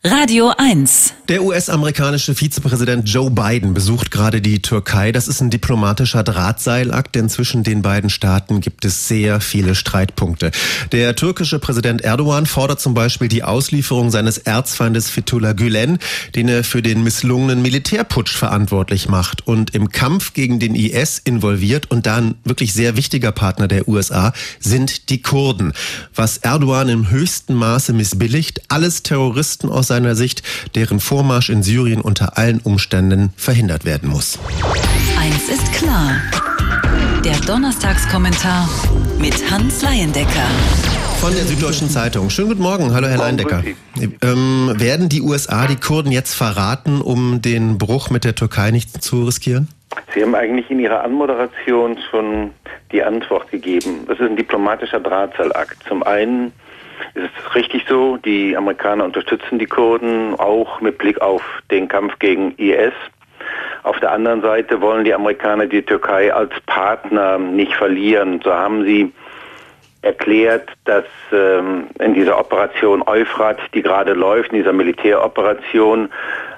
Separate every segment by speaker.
Speaker 1: Radio 1.
Speaker 2: Der US-amerikanische Vizepräsident Joe Biden besucht gerade die Türkei. Das ist ein diplomatischer Drahtseilakt, denn zwischen den beiden Staaten gibt es sehr viele Streitpunkte. Der türkische Präsident Erdogan fordert zum Beispiel die Auslieferung seines Erzfeindes Fethullah Gülen, den er für den misslungenen Militärputsch verantwortlich macht und im Kampf gegen den IS involviert. Und da ein wirklich sehr wichtiger Partner der USA sind die Kurden. Was Erdogan im höchsten Maße missbilligt, alles Terroristen aus seiner Sicht, deren Vormarsch in Syrien unter allen Umständen verhindert werden muss.
Speaker 1: Eins ist klar. Der Donnerstagskommentar mit Hans Leyendecker.
Speaker 2: Von der Süddeutschen Zeitung. Schönen guten Morgen. Hallo, Herr Leyendecker. Werden die USA die Kurden jetzt verraten, um den Bruch mit der Türkei nicht zu riskieren?
Speaker 3: Sie haben eigentlich in Ihrer Anmoderation schon die Antwort gegeben. Das ist ein diplomatischer Drahtseilakt. Zum einen ist es richtig so, die Amerikaner unterstützen die Kurden, auch mit Blick auf den Kampf gegen IS. Auf der anderen Seite wollen die Amerikaner die Türkei als Partner nicht verlieren. So haben sie erklärt, dass in dieser Operation Euphrat, die gerade läuft, in dieser Militäroperation,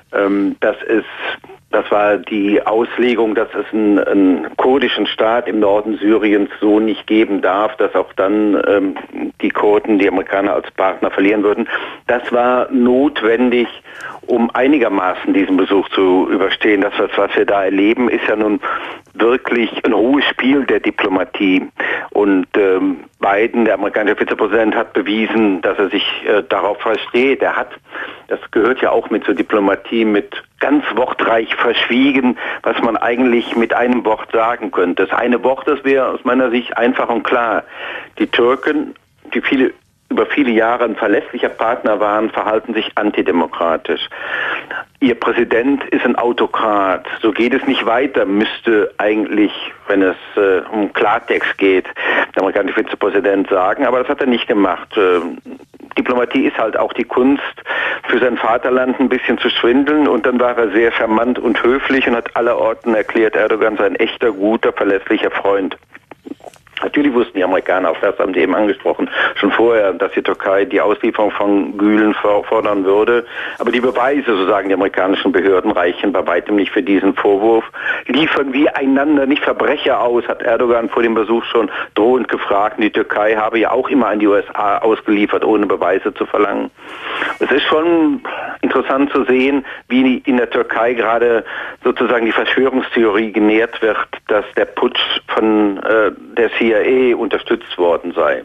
Speaker 3: das war die Auslegung, dass es einen kurdischen Staat im Norden Syriens so nicht geben darf, dass auch dann die Kurden, die Amerikaner als Partner verlieren würden. Das war notwendig, um einigermaßen diesen Besuch zu überstehen. Das, was wir da erleben, ist ja nun wirklich ein hohes Spiel der Diplomatie. Und Biden, der amerikanische Vizepräsident, hat bewiesen, dass er sich darauf versteht. Das gehört ja auch mit zur Diplomatie, mit ganz wortreich verschwiegen, was man eigentlich mit einem Wort sagen könnte. Das eine Wort, das wäre aus meiner Sicht einfach und klar. Die Türken, die über viele Jahre ein verlässlicher Partner waren, verhalten sich antidemokratisch. Ihr Präsident ist ein Autokrat. So geht es nicht weiter, müsste eigentlich, wenn es um Klartext geht, der amerikanische Vizepräsident sagen. Aber das hat er nicht gemacht. Diplomatie ist halt auch die Kunst, für sein Vaterland ein bisschen zu schwindeln. Und dann war er sehr charmant und höflich und hat allerorten erklärt, Erdogan sei ein echter, guter, verlässlicher Freund. Natürlich wussten die Amerikaner, auch das haben sie eben angesprochen, schon vorher, dass die Türkei die Auslieferung von Gülen fordern würde. Aber die Beweise, so sagen die amerikanischen Behörden, reichen bei weitem nicht für diesen Vorwurf. Liefern wir einander nicht Verbrecher aus, hat Erdogan vor dem Besuch schon drohend gefragt. Und die Türkei habe ja auch immer an die USA ausgeliefert, ohne Beweise zu verlangen. Es ist schon interessant zu sehen, wie in der Türkei gerade sozusagen die Verschwörungstheorie genährt wird, dass der Putsch von der CIA unterstützt worden sei.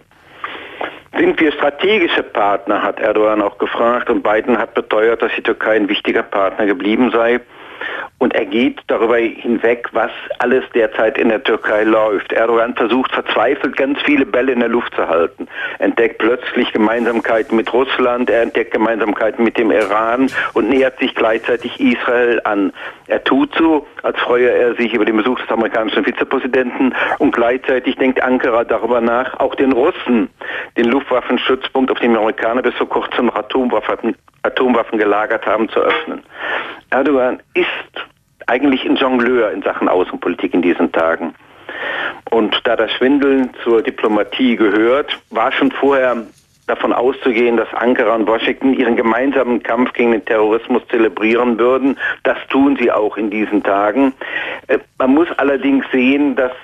Speaker 3: Sind wir strategische Partner, hat Erdogan auch gefragt, und Biden hat beteuert, dass die Türkei ein wichtiger Partner geblieben sei. Und er geht darüber hinweg, was alles derzeit in der Türkei läuft. Erdogan versucht verzweifelt, ganz viele Bälle in der Luft zu halten. Er entdeckt plötzlich Gemeinsamkeiten mit Russland, er entdeckt Gemeinsamkeiten mit dem Iran und nähert sich gleichzeitig Israel an. Er tut so, als freue er sich über den Besuch des amerikanischen Vizepräsidenten, und gleichzeitig denkt Ankara darüber nach, auch den Russen den Luftwaffenstützpunkt, auf dem die Amerikaner bis vor kurzem noch Atomwaffen gelagert haben, zu öffnen. Erdogan ist eigentlich ein Jongleur in Sachen Außenpolitik in diesen Tagen. Und da das Schwindeln zur Diplomatie gehört, war schon vorher davon auszugehen, dass Ankara und Washington ihren gemeinsamen Kampf gegen den Terrorismus zelebrieren würden. Das tun sie auch in diesen Tagen. Man muss allerdings sehen, dass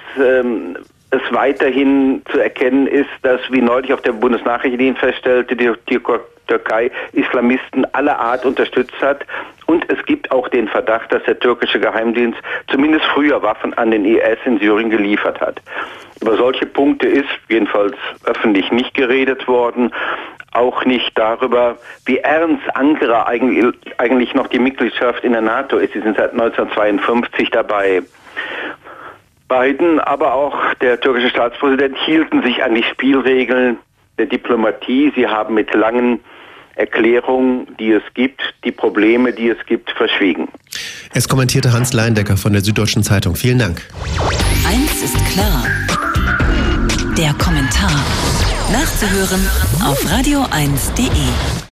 Speaker 3: es weiterhin zu erkennen ist, dass, wie neulich auf der Bundesnachrichtendienst feststellte, die Türkei Islamisten aller Art unterstützt hat. Und es gibt auch den Verdacht, dass der türkische Geheimdienst zumindest früher Waffen an den IS in Syrien geliefert hat. Über solche Punkte ist jedenfalls öffentlich nicht geredet worden. Auch nicht darüber, wie ernst Ankara eigentlich noch die Mitgliedschaft in der NATO ist. Sie sind seit 1952 dabei. Biden, aber auch der türkische Staatspräsident hielten sich an die Spielregeln der Diplomatie. Sie haben mit langen Erklärungen, die es gibt, die Probleme, die es gibt, verschwiegen.
Speaker 2: Es kommentierte Hans Leyendecker von der Süddeutschen Zeitung. Vielen Dank.
Speaker 1: Eins ist klar. Der Kommentar. Nachzuhören auf radio1.de.